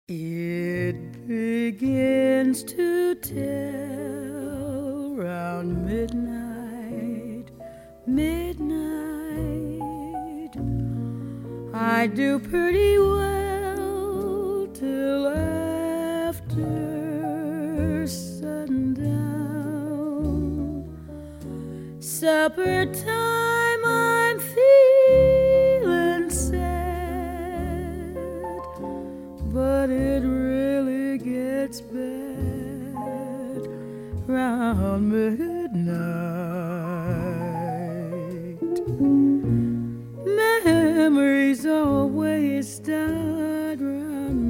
It begins to tell round midnight, midnight. I do pretty well till after sundown. Supper time, I'm feeling sad, but it really gets bad round midnight. Memories always start round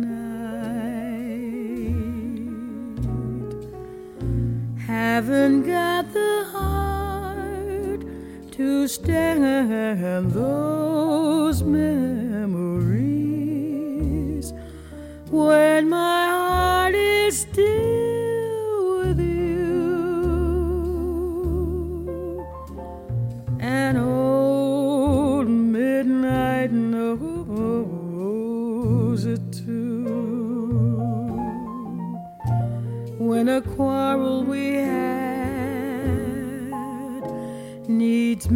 midnight. Haven't got the heart to stand those memories when my heart is still with you. And old midnight knows it too. When a quarrel we had needs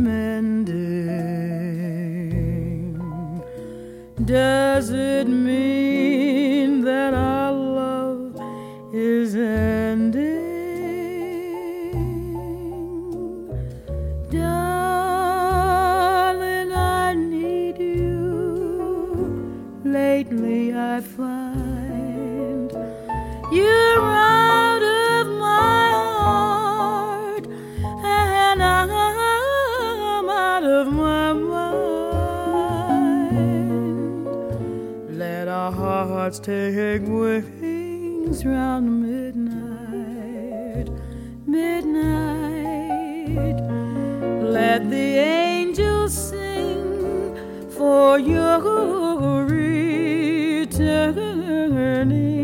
mending, does it mean that our love is ending? Darling, I need you. Lately I find you're out of my heart, and I'm out of my mind. Let our hearts take wings round midnight, midnight. Let the angels sing for your returning.